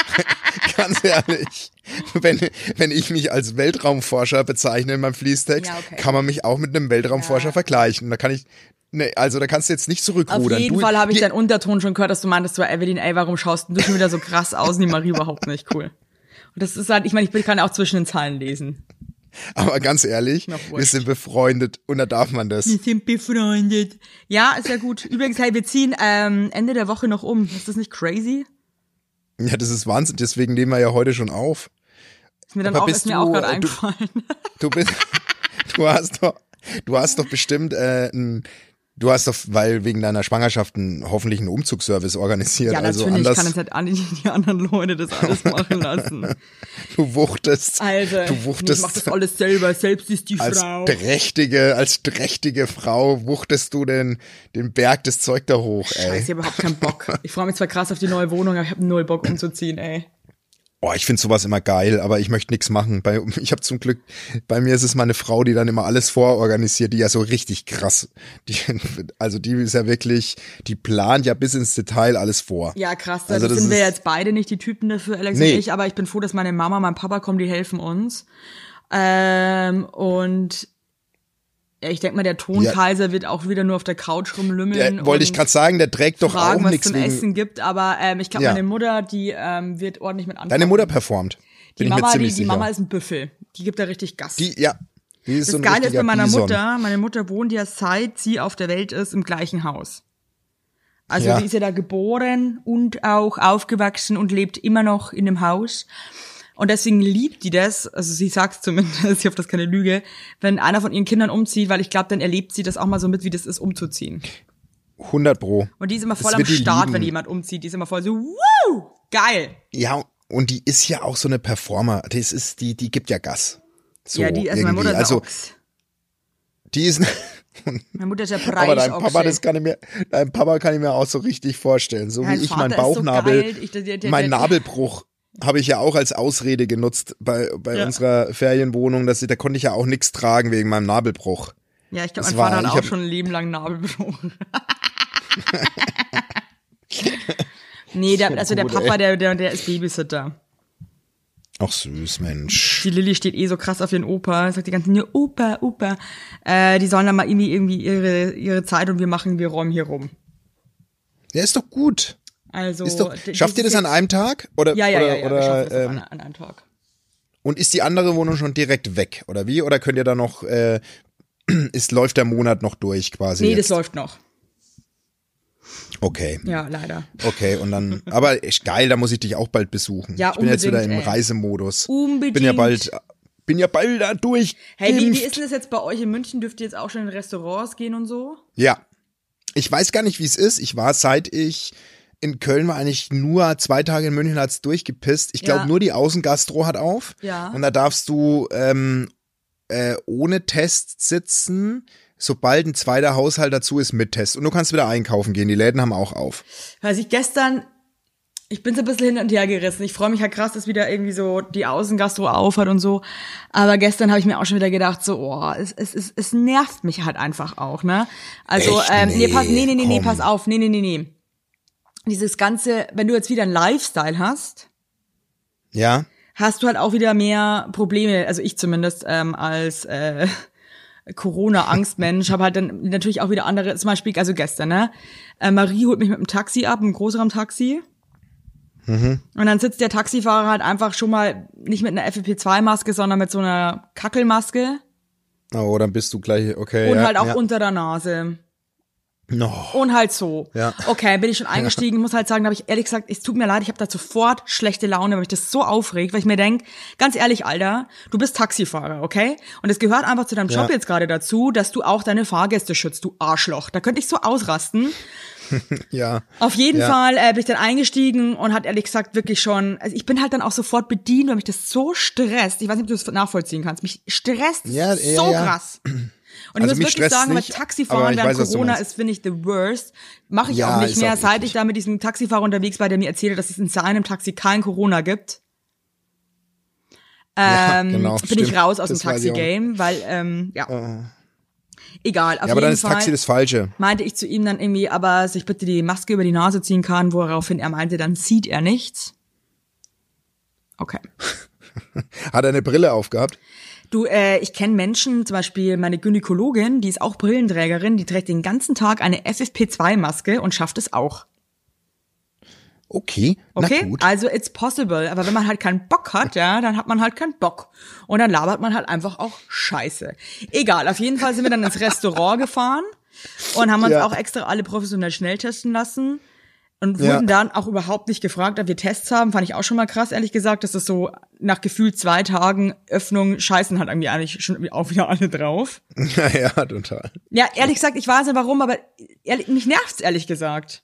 Ganz ehrlich. Wenn, wenn ich mich als Weltraumforscher bezeichne in meinem Fließtext, Ja, okay. kann man mich auch mit einem Weltraumforscher Ja. vergleichen. Da kann ich, nee, also da kannst du jetzt nicht Auf zurückrudern. jeden du, Fall habe ich die- deinen Unterton schon gehört, dass du meintest, so, Evelyn, ey, warum schaust denn du schon wieder so krass aus und die Marie überhaupt nicht cool. Und das ist halt, ich meine, ich kann ja auch zwischen den Zeilen lesen. Aber ganz ehrlich, Noch wir wurscht. sind befreundet und da darf man das. Wir sind befreundet. Ja, ist ja gut. Übrigens, hey, wir ziehen ähm, Ende der Woche noch um. Ist das nicht crazy? Ja, das ist Wahnsinn, deswegen nehmen wir ja heute schon auf. Ist mir dann Aber auch, bist ist mir du, auch gerade äh, du- eingefallen. Du bist, du hast doch, du hast doch bestimmt äh, ein, du hast doch, weil wegen deiner Schwangerschaft einen, hoffentlich einen Umzugsservice organisiert. Ja, also natürlich anders, kann es halt an die, die anderen Leute das alles machen lassen. du wuchtest, Also, du ich mach wuchtest das alles selber. Selbst ist die als Frau. trächtige, als trächtige Frau wuchtest du den, den Berg des Zeug da hoch, ey. Scheiße, ich hab überhaupt keinen Bock. Ich freue mich zwar krass auf die neue Wohnung, aber ich habe null Bock umzuziehen, ey. Oh, ich finde sowas immer geil, aber ich möchte nichts machen. Bei, ich habe zum Glück, bei mir ist es meine Frau, die dann immer alles vororganisiert, die ja so richtig krass, die, also die ist ja wirklich, die plant ja bis ins Detail alles vor. Ja, krass. Also Also das sind wir ist- jetzt beide nicht die Typen dafür, Alex Nee. und ich, aber ich bin froh, dass meine Mama, mein Papa kommen, die helfen uns. Ähm, und ja, ich denke mal, der Tonkaiser wird auch wieder nur auf der Couch rumlümmeln. Der, wollte ich und gerade sagen, der trägt doch fragen, auch was nichts zum wegen. Essen gibt, aber ähm, ich glaube, Ja. meine Mutter, die ähm, wird ordentlich mit anfangen. Deine Mutter performt. die Bin ich Mama, mir die, ziemlich die sicher. Mama ist ein Büffel. Die gibt da richtig Gas. die, ja. Die ist das so ein Geile ist richtiger bei meiner Bison. Mutter, meine Mutter wohnt ja seit sie auf der Welt ist im gleichen Haus. Also Ja. die ist ja da geboren und auch aufgewachsen und lebt immer noch in dem Haus. Und deswegen liebt die das, also sie sagt zumindest, ich hoffe, das ist keine Lüge, wenn einer von ihren Kindern umzieht, weil ich glaube, dann erlebt sie das auch mal so mit, wie das ist, umzuziehen. hundert Pro. Und die ist immer Das voll am wird die Start, lieben. wenn jemand umzieht. Die ist immer voll so, wow, geil. Ja, und die ist ja auch so eine Performer. Das ist, die, die gibt ja Gas. So ja, die, also meine irgendwie. Mutter ist also, ein Ochs. die ist, Meine Mutter ist ja aber dein Preisochse. Papa, das kann ich mir, dein Papa kann ich mir auch so richtig vorstellen. So Ja, wie mein ich Vater meinen ist so Bauchnabel, geil. Ich- der- der- der- mein der- Nabelbruch habe ich ja auch als Ausrede genutzt bei, bei Ja. unserer Ferienwohnung. Dass ich, da konnte ich ja auch nichts tragen wegen meinem Nabelbruch. Ja, ich glaube, Das mein war- Vater hat ich auch hab- schon ein Leben lang Nabelbruch. nee, der, also der gut, Papa, ey. der, der, der ist Babysitter. Ach süß, Mensch. Die Lilly steht eh so krass auf ihren Opa, sagt die ganze Zeit, Opa, Opa. Äh, die sollen dann mal irgendwie, irgendwie ihre, ihre Zeit und wir machen, wir räumen hier rum. Ja, ist doch gut. Also, Ist doch, d- schafft ihr das ist an einem Tag? Oder, Ja, ja, oder, ja, ja, wir oder, schaffen das ähm, an, an einem Tag. Und ist die andere Wohnung schon direkt weg, oder wie? Oder könnt ihr da noch, äh, ist, läuft der Monat noch durch quasi? Nee, jetzt? das läuft noch. Okay. Ja, leider. Okay, und dann, aber echt geil, da muss ich dich auch bald besuchen. Ja, ich bin jetzt wieder im unbedingt, ey. Reisemodus. Unbedingt. Bin ja bald, bin ja bald da durch. Hey, wie, wie ist denn das jetzt bei euch in München? Dürft ihr jetzt auch schon in Restaurants gehen und so? Ja. Ich weiß gar nicht, wie es ist. Ich war, seit ich in Köln war, eigentlich nur zwei Tage in München, hat's durchgepisst. Ich glaube, Ja. nur die Außengastro hat auf. Ja. Und da darfst du ähm, äh, ohne Test sitzen, sobald ein zweiter Haushalt dazu ist mit Test. Und du kannst wieder einkaufen gehen. Die Läden haben auch auf. Weiß ich gestern, ich bin so ein bisschen hin und her gerissen. Ich freue mich halt krass, dass wieder irgendwie so die Außengastro aufhat und so. Aber gestern habe ich mir auch schon wieder gedacht, so, oh, es, es, es, es nervt mich halt einfach auch, ne? Also, Echt? ähm, nee, Nee, pass, nee, nee, nee, nee, komm. pass auf, nee, nee, nee, nee. Dieses ganze, wenn du jetzt wieder einen Lifestyle hast, Ja? hast du halt auch wieder mehr Probleme, also ich zumindest, ähm, als äh, Corona-Angstmensch, habe halt dann natürlich auch wieder andere, zum Beispiel, also gestern, ne? Äh, Marie holt mich mit dem Taxi ab, einem Großraumtaxi. Mhm. Und dann sitzt der Taxifahrer halt einfach schon mal nicht mit einer F F P zwei Maske, sondern mit so einer Kackelmaske Oh, dann bist du gleich, okay. und ja, halt auch ja. unter der Nase. No. Und halt so. Ja. Okay, bin ich schon eingestiegen, muss halt sagen, da habe ich ehrlich gesagt, es tut mir leid, ich habe da sofort schlechte Laune, weil mich das so aufregt, weil ich mir denk, ganz ehrlich, Alter, du bist Taxifahrer, okay? Und es gehört einfach zu deinem Job Ja. jetzt gerade dazu, dass du auch deine Fahrgäste schützt, du Arschloch. Da könnte ich so ausrasten. Ja. Auf jeden Ja. Fall äh, bin ich dann eingestiegen und hat ehrlich gesagt wirklich schon, also ich bin halt dann auch sofort bedient, weil mich das so stresst. Ich weiß nicht, ob du das nachvollziehen kannst. Mich stresst Ja, ja, so ja. krass. Und Also ich mich muss wirklich stresst's sagen, aber nicht, aber Taxifahren ich während weiß, was du Corona meinst. ist, finde ich, the worst. Mache ich Ja, auch nicht ist mehr, auch seit eklig. ich da mit diesem Taxifahrer unterwegs war, der mir erzählte, dass es in seinem Taxi kein Corona gibt. Ja, Ähm, genau, bin ich stimmt. raus aus dem Das weiß ich auch. Taxi-Game, weil, ähm, ja. Oh. Egal, auf Ja, aber jeden dann ist Fall Taxi das Falsche. meinte ich zu ihm dann irgendwie, aber sich bitte die Maske über die Nase ziehen kann, woraufhin er meinte, dann sieht er nichts. Okay. Hat er eine Brille aufgehabt? Du, äh, ich kenne Menschen, zum Beispiel meine Gynäkologin, die ist auch Brillenträgerin, die trägt den ganzen Tag eine F F P zwei Maske und schafft es auch. Okay, Okay, na gut. also it's possible. Aber wenn man halt keinen Bock hat, ja, dann hat man halt keinen Bock. Und dann labert man halt einfach auch Scheiße. Egal, auf jeden Fall sind wir dann ins Restaurant gefahren und haben uns Ja. auch extra alle professionell schnell testen lassen. Und Ja. wurden dann auch überhaupt nicht gefragt, ob wir Tests haben. Fand ich auch schon mal krass, ehrlich gesagt, dass das so nach gefühlt zwei Tagen Öffnung scheißen halt irgendwie eigentlich schon irgendwie auch wieder alle drauf. Ja, ja, total. Ja, ehrlich gesagt, ich weiß nicht warum, aber ehrlich, mich nervt's ehrlich gesagt.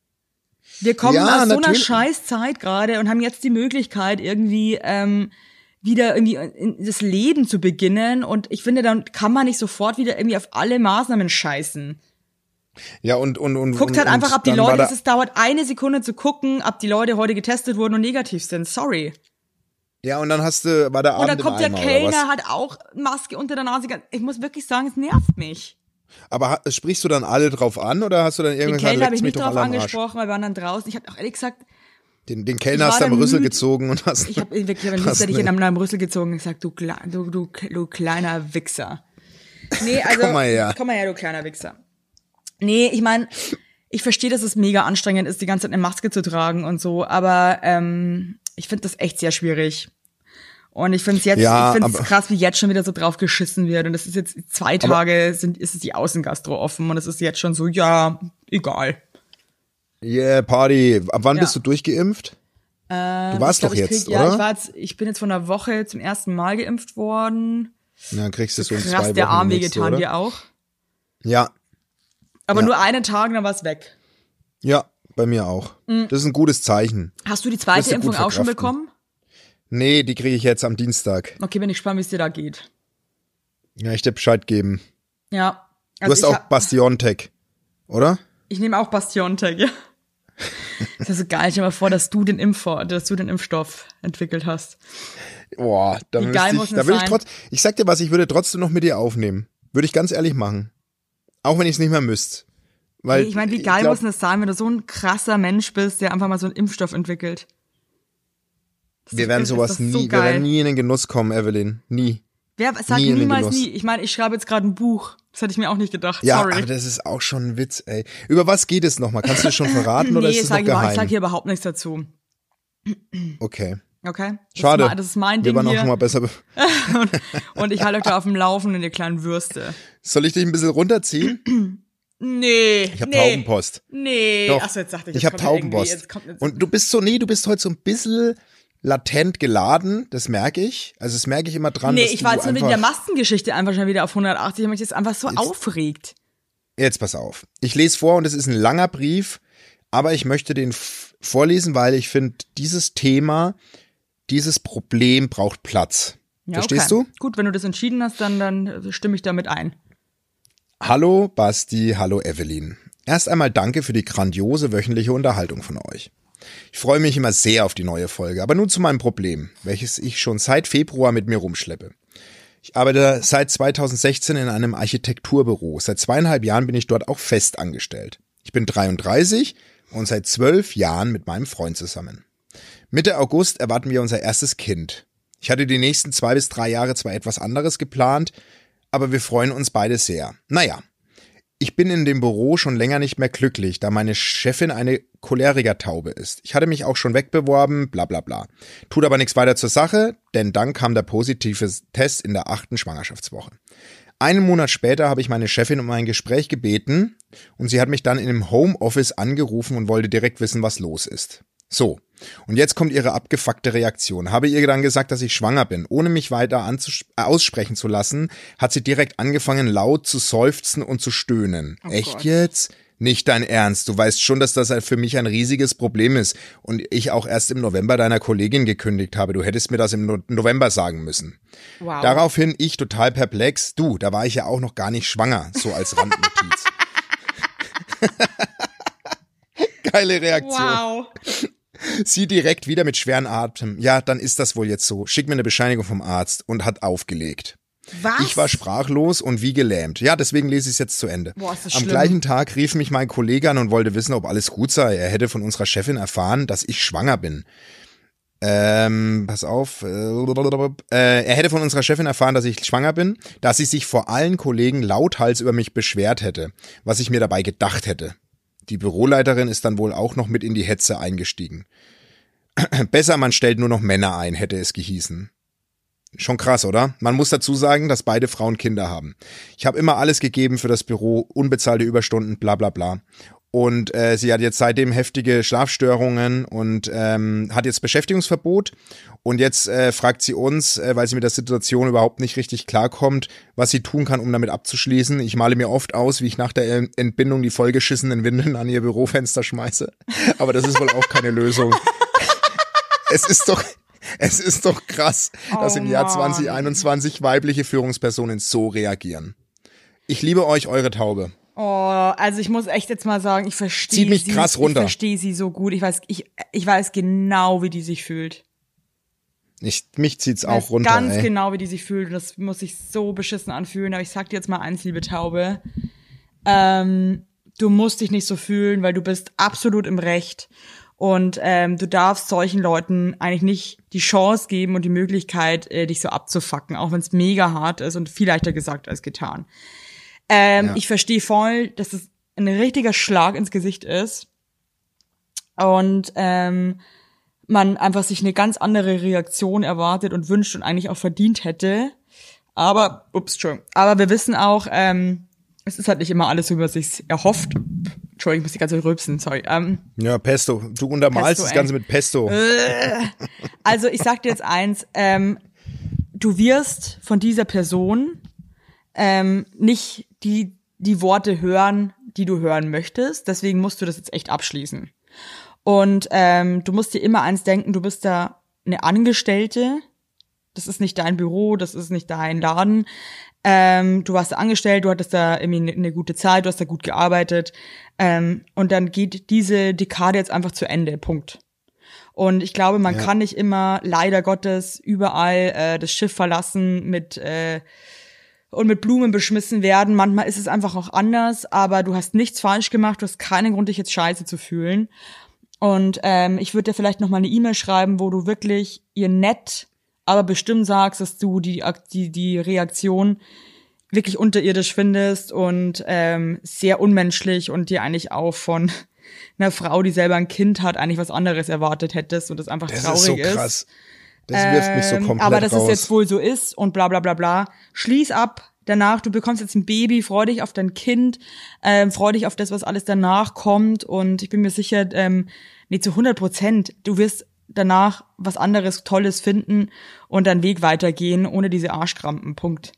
Wir kommen Ja, aus so einer natürlich. scheiß Zeit gerade und haben jetzt die Möglichkeit, irgendwie ähm, wieder irgendwie in das Leben zu beginnen. Und ich finde, dann kann man nicht sofort wieder irgendwie auf alle Maßnahmen scheißen. Ja, und, und, und. Guckt und, halt einfach, und ob die dann war Leute, da- es dauert eine Sekunde zu gucken, ob die Leute heute getestet wurden und negativ sind. Sorry. Ja, und dann hast du, war der Und Abend dann kommt der im Eimer, oder Kellner, was? hat auch Maske unter der Nase. Ich muss wirklich sagen, es nervt mich. Aber ha- sprichst du dann alle drauf an oder hast du dann Den irgendwann gesagt, Kellner habe leckt's ich mich nicht doch drauf alle am Arsch? angesprochen, weil wir waren dann draußen. Ich habe auch ehrlich gesagt, Den, den Kellner Ich hast war du am dann Rüssel müde. gezogen und hast. ich habe wirklich ich hab hast hätte ich ne- in einem Rüssel gezogen und gesagt, du, kle- du, du, du kleiner Wichser. Nee, also, Komm mal her. Komm mal her, du kleiner Wichser. Nee, ich meine, ich verstehe, dass es mega anstrengend ist, die ganze Zeit eine Maske zu tragen und so, aber ähm, ich finde das echt sehr schwierig. Und ich finde es jetzt, Ja, ich finde es aber- krass, wie jetzt schon wieder so drauf geschissen wird. Und es ist jetzt zwei Tage, sind, ist es die Außengastro offen und es ist jetzt schon so, ja, egal. Yeah, Party. Ab wann Ja. bist du durchgeimpft? Ähm, Du warst ich glaub, doch ich jetzt, krieg, Ja, oder? ich war jetzt, ich bin jetzt vor einer Woche zum ersten Mal geimpft worden. Ja, dann kriegst du so in zwei Krass, Wochen der Arm die nächste, wehgetan oder? dir auch. Ja, Aber Ja. nur einen Tag, dann war es weg. ja, bei mir auch. Mhm. Das ist ein gutes Zeichen. Hast du die Wirst zweite du Impfung gut auch schon verkraften. bekommen? Nee, die kriege ich jetzt am Dienstag. Okay, bin ich gespannt, wie es dir da geht. Ja, ich dir Bescheid geben. Ja. Du Also hast ich, auch hab- BastionTech, oder? ich nehme auch BastionTech, ja. Das ist so geil. Stell dir mal vor, dass du den Impfstoff, dass du den Impfstoff entwickelt hast. Boah, da Wie müsste geil ich, muss da es würde ich sein? trotz, ich sag dir was, ich würde trotzdem noch mit dir aufnehmen. Würde ich ganz ehrlich machen. Auch wenn ich es nicht mehr müsste. Weil Hey, ich meine, wie geil glaub, muss denn das sein, wenn du so ein krasser Mensch bist, der einfach mal so einen Impfstoff entwickelt? Das wir ist- werden ist sowas doch nie, so wir geil. werden nie in den Genuss kommen, Evelyn. Nie. Wer sagt nie in den niemals Genuss. nie? Ich meine, ich schreibe jetzt gerade ein Buch. Das hätte ich mir auch nicht gedacht. Ja, Sorry. aber das ist auch schon ein Witz, ey. Über was geht es nochmal? Kannst du das schon verraten oder nee, ist ich es noch sage ich geheim? sag hier überhaupt nichts dazu. Okay. Okay? Das Schade. Ist mein, das ist mein Wir Ding waren auch hier. schon mal besser. be- und, und ich halte euch da auf dem Laufenden, ihr kleinen Würste. Soll ich dich ein bisschen runterziehen? Nee, Ich habe nee, Taubenpost. Nee, Doch. Achso, jetzt dachte ich, Ich jetzt habe kommt irgendwie- Taubenpost. jetzt kommt jetzt- Und du bist so, nee, du bist heute so ein bisschen latent geladen, das merke ich. Also das merke ich immer dran, Nee, dass ich du war jetzt nur wegen der einfach- Maskengeschichte einfach schon wieder auf hundertachtzig, weil mich das einfach so aufregt. Jetzt pass auf. Ich lese vor und es ist ein langer Brief, aber ich möchte den f- vorlesen, weil ich finde, dieses Thema, dieses Problem braucht Platz. Ja, Verstehst okay. du? Gut, wenn du das entschieden hast, dann, dann stimme ich damit ein. Hallo Basti, hallo Evelyn. Erst einmal danke für die grandiose wöchentliche Unterhaltung von euch. Ich freue mich immer sehr auf die neue Folge, aber nun zu meinem Problem, welches ich schon seit Februar mit mir rumschleppe. Ich arbeite seit zweitausendsechzehn in einem Architekturbüro. Seit zweieinhalb Jahren bin ich dort auch fest angestellt. Ich bin dreiunddreißig und seit zwölf Jahren mit meinem Freund zusammen. Mitte August erwarten wir unser erstes Kind. Ich hatte die nächsten zwei bis drei Jahre zwar etwas anderes geplant, aber wir freuen uns beide sehr. Naja, ich bin in dem Büro schon länger nicht mehr glücklich, da meine Chefin eine Cholerikertaube ist. Ich hatte mich auch schon wegbeworben, bla bla bla. Tut aber nichts weiter zur Sache, denn dann kam der positive Test in der achten Schwangerschaftswoche. Einen Monat später habe ich meine Chefin um ein Gespräch gebeten und sie hat mich dann in einem Homeoffice angerufen und wollte direkt wissen, was los ist. So, und jetzt kommt ihre abgefuckte Reaktion. Habe ihr dann gesagt, dass ich schwanger bin. Ohne mich weiter anzus- äh, aussprechen zu lassen, hat sie direkt angefangen, laut zu seufzen und zu stöhnen. Oh Echt Gott. Jetzt? Nicht dein Ernst. Du weißt schon, dass das für mich ein riesiges Problem ist und ich auch erst im November deiner Kollegin gekündigt habe. Du hättest mir das im no- November sagen müssen. Wow. Daraufhin ich total perplex. Du, da war ich ja auch noch gar nicht schwanger, so als Randnotiz. Geile Reaktion. Wow. Sie direkt wieder mit schweren Atem. Ja, dann ist das wohl jetzt so. Schick mir eine Bescheinigung vom Arzt und hat aufgelegt. Was? Ich war sprachlos und wie gelähmt. Ja, deswegen lese ich es jetzt zu Ende. Boah, ist das schlimm. Am gleichen Tag rief mich mein Kollege an und wollte wissen, ob alles gut sei. Er hätte von unserer Chefin erfahren, dass ich schwanger bin. Ähm, pass auf. Äh, er hätte von unserer Chefin erfahren, dass ich schwanger bin, dass sie sich vor allen Kollegen lauthals über mich beschwert hätte, was ich mir dabei gedacht hätte. Die Büroleiterin ist dann wohl auch noch mit in die Hetze eingestiegen. Besser, man stellt nur noch Männer ein, hätte es gehießen. Schon krass, oder? Man muss dazu sagen, dass beide Frauen Kinder haben. Ich habe immer alles gegeben für das Büro, unbezahlte Überstunden, bla bla bla. Und äh, sie hat jetzt seitdem heftige Schlafstörungen und ähm, hat jetzt Beschäftigungsverbot. Und jetzt äh, fragt sie uns, äh, weil sie mit der Situation überhaupt nicht richtig klarkommt, was sie tun kann, um damit abzuschließen. Ich male mir oft aus, wie ich nach der Entbindung die vollgeschissenen Windeln an ihr Bürofenster schmeiße. Aber das ist wohl auch keine Lösung. Es ist doch... Es ist doch krass, dass oh im Jahr zwanzig einundzwanzig weibliche Führungspersonen so reagieren. Ich liebe euch, eure Taube. Oh, also ich muss echt jetzt mal sagen, ich verstehe sie. Zieht mich krass runter. Ich verstehe sie so gut. Ich weiß, ich, ich weiß genau, wie die sich fühlt. Ich, mich zieht's ich auch weiß runter, ganz ey. genau, wie die sich fühlt. Und das muss sich so beschissen anfühlen. Aber ich sag dir jetzt mal eins, liebe Taube. Ähm, du musst dich nicht so fühlen, weil du bist absolut im Recht. Und ähm, du darfst solchen Leuten eigentlich nicht die Chance geben und die Möglichkeit, äh, dich so abzufacken, auch wenn es mega hart ist und viel leichter gesagt als getan. Ähm, ja. Ich verstehe voll, dass es ein richtiger Schlag ins Gesicht ist und ähm, man einfach sich eine ganz andere Reaktion erwartet und wünscht und eigentlich auch verdient hätte. Aber, ups, Entschuldigung. Aber wir wissen auch, ähm, es ist halt nicht immer alles so, wie man sich's erhofft. Entschuldigung, ich muss die ganze Zeit rülpsen, sorry. Ähm, ja, Pesto. Du untermalst Pesto, das Ganze mit Pesto. Also ich sag dir jetzt eins, ähm, du wirst von dieser Person ähm, nicht die, die Worte hören, die du hören möchtest. Deswegen musst du das jetzt echt abschließen. Und ähm, du musst dir immer eins denken, du bist da eine Angestellte. Das ist nicht dein Büro, das ist nicht dein Laden. Ähm, du warst da angestellt, du hattest da irgendwie eine gute Zeit, du hast da gut gearbeitet. Ähm, und dann geht diese Dekade jetzt einfach zu Ende, Punkt. Und ich glaube, man ja. kann nicht immer, leider Gottes, überall äh, das Schiff verlassen mit äh, und mit Blumen beschmissen werden. Manchmal ist es einfach auch anders, aber du hast nichts falsch gemacht, du hast keinen Grund, dich jetzt scheiße zu fühlen. Und ähm, ich würde dir vielleicht noch mal eine E-Mail schreiben, wo du wirklich ihr nett, aber bestimmt sagst, dass du die die die Reaktion wirklich unterirdisch findest und ähm, sehr unmenschlich und dir eigentlich auch von einer Frau, die selber ein Kind hat, eigentlich was anderes erwartet hättest und das einfach das traurig ist. Das ist so krass. Ist. Das wirft mich so komplett Aber dass raus. es jetzt wohl so ist und bla bla bla bla. Schließ ab. Danach, du bekommst jetzt ein Baby, freu dich auf dein Kind, ähm, freu dich auf das, was alles danach kommt und ich bin mir sicher, ähm, nee, zu hundert Prozent, du wirst danach was anderes Tolles finden und deinen Weg weitergehen, ohne diese Arschkrampen, Punkt.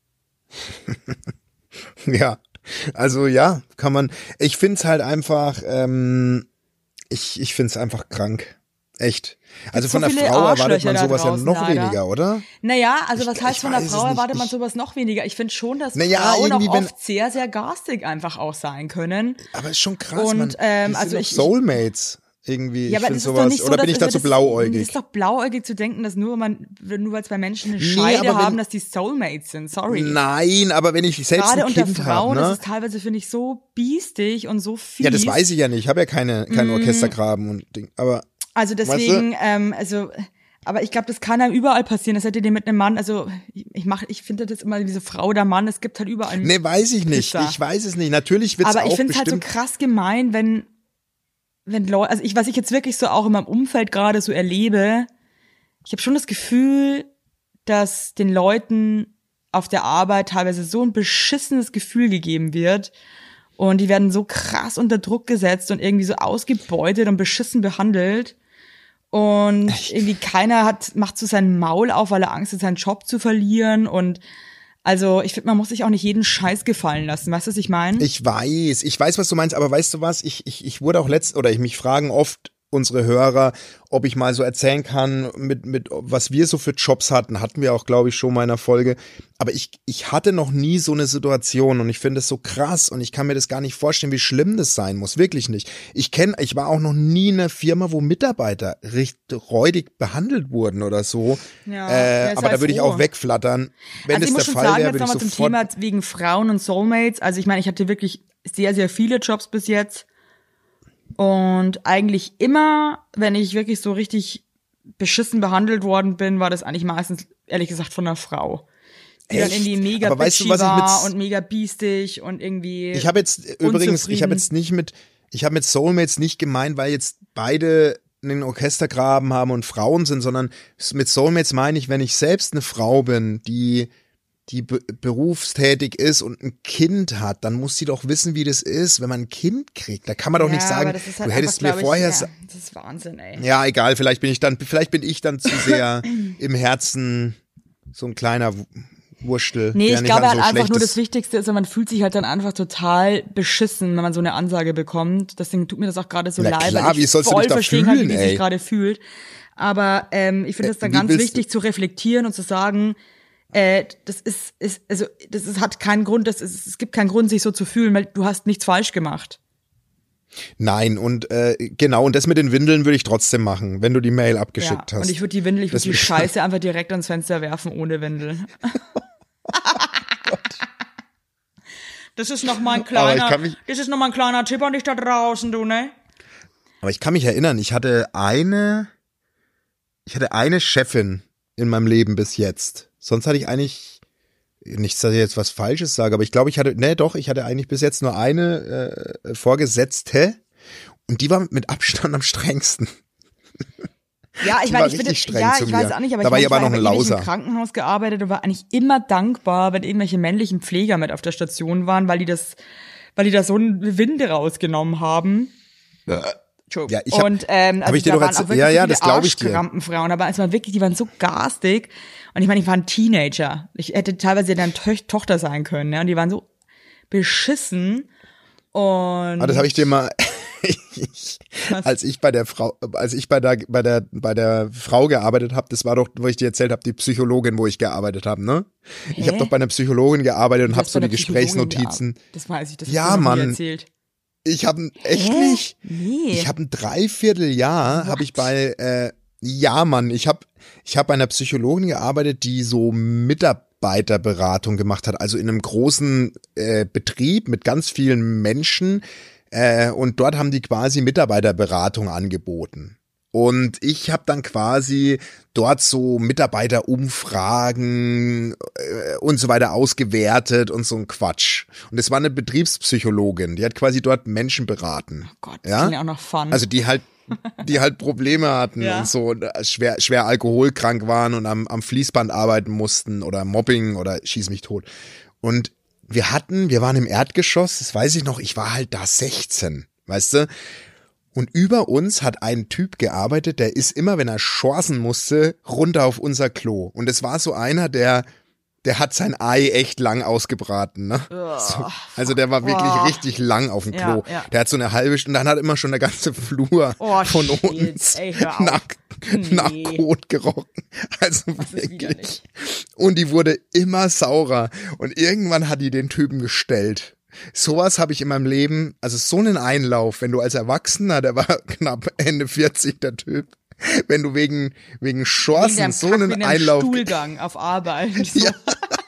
Ja, also ja, kann man, ich find's halt einfach, ähm, ich, ich find's einfach krank. Echt. Also von der Frau erwartet man sowas ja noch leider. weniger, oder? Naja, also was ich, heißt ich von der Frau erwartet man sowas noch weniger? Ich finde schon, dass naja, Frauen auch oft sehr, sehr garstig einfach auch sein können. Aber ist schon krass, und, man. Ähm, die also sind ich, Soulmates. Irgendwie, ja, ich finde sowas, so, oder bin ich dazu das, blauäugig? Es ist doch blauäugig zu denken, dass nur man, nur weil zwei Menschen eine Scheide nee, haben, wenn, dass die Soulmates sind, sorry. Nein, aber wenn ich selbst Gerade ein Kind habe, unter Frauen ne? ist es teilweise, finde ich, so biestig und so fies. Ja, das weiß ich ja nicht, ich habe ja keine, keinen mm. Orchestergraben und Ding, aber. Also deswegen, weißt du? ähm, also, aber ich glaube, das kann einem überall passieren, das hätte dir mit einem Mann, also, ich, ich mach, ich finde das immer, diese Frau oder Mann, es gibt halt überall. Nee, weiß ich nicht, Pisser. Ich weiß es nicht, natürlich wird's auch Aber ich finde es halt so bestimmt krass gemein, wenn, wenn Leute, also ich, was ich jetzt wirklich so auch in meinem Umfeld gerade so erlebe, ich habe schon das Gefühl, dass den Leuten auf der Arbeit teilweise so ein beschissenes Gefühl gegeben wird und die werden so krass unter Druck gesetzt und irgendwie so ausgebeutet und beschissen behandelt und Echt? irgendwie keiner hat macht so sein Maul auf, weil er Angst hat, seinen Job zu verlieren und also ich finde, man muss sich auch nicht jeden Scheiß gefallen lassen. Weißt du, was ich meine? Ich weiß, ich weiß, was du meinst, aber weißt du was? Ich, ich, ich wurde auch letzt, oder ich mich fragen oft unsere Hörer, ob ich mal so erzählen kann, mit, mit, was wir so für Jobs hatten. Hatten wir auch, glaube ich, schon mal in einer Folge. Aber ich, ich hatte noch nie so eine Situation und ich finde es so krass und ich kann mir das gar nicht vorstellen, wie schlimm das sein muss. Wirklich nicht. Ich kenne, ich war auch noch nie in einer Firma, wo Mitarbeiter richtig räudig behandelt wurden oder so. Ja, äh, ja, aber da würde ich auch wegflattern. Wenn also das der Fall sagen, wäre, würde ich sofort. Zum Thema wegen Frauen und Soulmates. Also ich meine, ich hatte wirklich sehr, sehr viele Jobs bis jetzt. Und eigentlich immer, wenn ich wirklich so richtig beschissen behandelt worden bin, war das eigentlich meistens, ehrlich gesagt, von einer Frau. Die Echt? Dann irgendwie mega Aber weißt bitchy du, was war ich mit, und mega biestig und irgendwie Ich habe jetzt übrigens, ich habe jetzt nicht mit, ich habe mit Soulmates nicht gemeint, weil jetzt beide einen Orchestergraben haben und Frauen sind, sondern mit Soulmates meine ich, wenn ich selbst eine Frau bin, die die be- berufstätig ist und ein Kind hat, dann muss sie doch wissen, wie das ist, wenn man ein Kind kriegt. Da kann man doch ja, nicht sagen, aber das ist halt du hättest einfach, mir vorher... Ich, ja, das ist Wahnsinn, ey. Ja, egal, vielleicht bin ich dann, vielleicht bin ich dann zu sehr im Herzen so ein kleiner Wurstel. Nee, ich glaube halt so einfach nur das Wichtigste ist, man fühlt sich halt dann einfach total beschissen, wenn man so eine Ansage bekommt. Deswegen tut mir das auch gerade so Na leid, klar, weil ich wie sollst voll du dich da verstehen fühlen, kann, wie die ey? sich gerade fühlt. Aber ähm, ich finde es dann Wie ganz willst wichtig du- zu reflektieren und zu sagen, äh, das ist, ist also das ist, hat keinen Grund, das ist, es gibt keinen Grund, sich so zu fühlen, weil du hast nichts falsch gemacht. Nein, und äh, genau, und das mit den Windeln würde ich trotzdem machen, wenn du die Mail abgeschickt Ja, hast. und ich würde die Windel, ich würde Das die will- Scheiße einfach direkt ans Fenster werfen, ohne Windel. Das ist noch mal ein Aber ich kleiner, kann mich- das ist noch mal ein kleiner Tipp an dich da draußen, du, ne? Aber ich kann mich erinnern, ich hatte eine, ich hatte eine Chefin in meinem Leben bis jetzt. Sonst hatte ich eigentlich, nicht, dass ich jetzt was Falsches sage, aber ich glaube, ich hatte, nee, doch, ich hatte eigentlich bis jetzt nur eine äh, Vorgesetzte und die war mit Abstand am strengsten. Ja, ich Die meine, war ich finde, richtig streng ja, zu ich mir. weiß auch nicht, aber Da ich, war mein, ich ich aber war noch ein ewig im Lauser. Krankenhaus gearbeitet und war eigentlich immer dankbar, wenn irgendwelche männlichen Pfleger mit auf der Station waren, weil die das, weil die da so eine Winde rausgenommen haben. Ja, ich hab, und ähm, also hab ich dir da doch waren erzählt- auch wirklich ja, so ja, viele das glaube ich dir. Arschkrampenfrauen, aber es war wirklich, die waren so garstig. Und ich meine, ich war ein Teenager. Ich hätte teilweise dann to- Tochter sein können, ja, und die waren so beschissen. Und Ah, das habe ich dir mal, ich, als ich bei der Frau, als ich bei der bei der bei der Frau gearbeitet habe, das war doch, wo ich dir erzählt habe, die Psychologin, wo ich gearbeitet habe, ne? Ich habe doch bei einer Psychologin gearbeitet und Du habe hast so bei die der Psychologin Gesprächsnotizen. gearbeitet. Das weiß ich, das hast Ja, du noch nie Mann. erzählt. Ich habe echt Hä? nicht. Nee. Ich habe ein Dreivierteljahr habe ich bei äh, ja, Mann, ich habe ich habe bei einer Psychologin gearbeitet, die so Mitarbeiterberatung gemacht hat, also in einem großen äh, Betrieb mit ganz vielen Menschen äh, und dort haben die quasi Mitarbeiterberatung angeboten. Und ich habe dann quasi dort so Mitarbeiterumfragen äh, und so weiter ausgewertet und so ein Quatsch. Und es war eine Betriebspsychologin, die hat quasi dort Menschen beraten. Oh Gott, das ja? klingt ja auch noch fun. Also die halt, die halt Probleme hatten Ja. und so und schwer, schwer alkoholkrank waren und am, am Fließband arbeiten mussten oder Mobbing oder schieß mich tot. Und wir hatten, wir waren im Erdgeschoss, das weiß ich noch, ich war halt da sechzehn, weißt du? Und über uns hat ein Typ gearbeitet, der ist immer, wenn er schorsen musste, runter auf unser Klo. Und es war so einer, der, der hat sein Ei echt lang ausgebraten, ne? So, also der war wirklich Oh. richtig lang auf dem Ja, Klo. ja. Der hat so eine halbe Stunde, dann hat immer schon der ganze Flur Oh, von shit. uns Ey, hör auf. nach, Nee. nach Kot gerochen. Also ist wirklich. widerlich. Und die wurde immer saurer. Und irgendwann hat die den Typen gestellt. Sowas habe ich in meinem Leben, also so einen Einlauf, wenn du als Erwachsener, der war knapp Ende vierzig, der Typ, wenn du wegen, wegen Wegen Schorsen deinem so Kack, einen wegen deinem Einlauf. Stuhlgang auf Arbeit. So. Ja.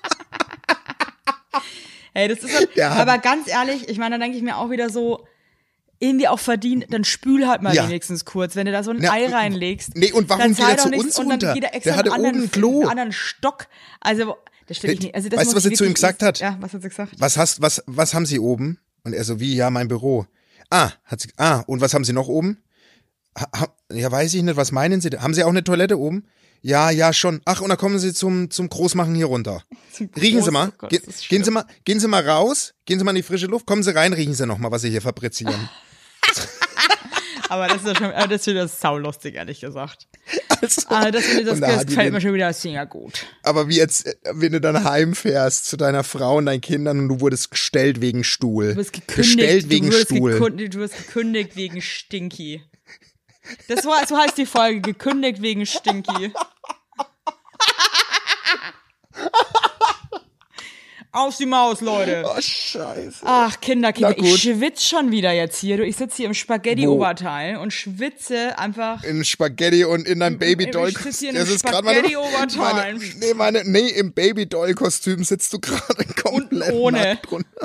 Hey, das ist halt, Der hat- aber ganz ehrlich, ich meine, da denke ich mir auch wieder so, irgendwie auch verdient, dann spül halt mal Ja. wenigstens kurz, wenn du da so ein Na, Ei reinlegst. nee, und warum dann geht er zahl doch zu nichts uns und dann runter? geht er extra Der hatte einen anderen, oben ein Klo. einen anderen Stock. Also, das stelle ich nicht. Also das Weißt du, muss was ich sie zu ihm wirklich- gesagt hat? Ja, was hat sie gesagt? Was hast, was, was haben Sie oben? Und er so, wie, ja, mein Büro. Ah, hat sie, ah, und was haben Sie noch oben? Ha, ja, weiß ich nicht, was meinen Sie denn? Haben Sie auch eine Toilette oben? Ja, ja, schon. Ach, und dann kommen Sie zum, zum Großmachen hier runter. Riechen Sie mal. Oh Gott, Ge gehen Sie mal. Gehen Sie mal raus. Gehen Sie mal in die frische Luft. Kommen Sie rein, riechen Sie noch mal, was Sie hier fabrizieren. Aber das ist ja schon, das ist das saulustig, ehrlich gesagt. Also, ah, das, das, das gefällt mir schon wieder sehr gut. Aber wie jetzt, wenn du dann heimfährst zu deiner Frau und deinen Kindern und du wurdest gestellt wegen Stuhl. Du wirst gekündigt. Gestellt wegen du Stuhl. Du wirst gekündigt wegen Stinky. Das war, so heißt die Folge, gekündigt wegen Stinky. Auf die Maus, Leute. Oh, scheiße. Ach, Kinder, Kinder, ich schwitze schon wieder jetzt hier. Ich sitze hier im Spaghetti-Oberteil und schwitze einfach. In Spaghetti und in deinem Baby-Doll. Ich sitze hier in einem Spaghetti-Oberteil. Nee, meine, nee, im Baby-Doll-Kostüm sitzt du gerade komplett ohne. nackt drunter.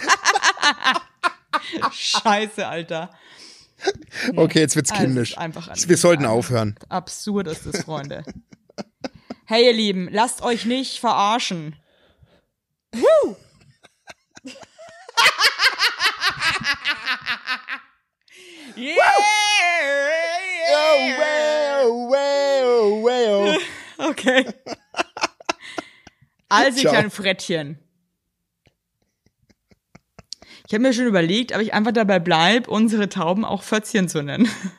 Scheiße, Alter. Nee. Okay, jetzt wird's kindisch. Also Wir sollten aufhören. Absurd ist das, Freunde. Hey, ihr Lieben, lasst euch nicht verarschen. Woo! Yeah! Oh, well, well, well. Okay. Also, ihr kleinen Frettchen. Ich habe mir schon überlegt, ob ich einfach dabei bleibe, unsere Tauben auch Fötzchen zu nennen.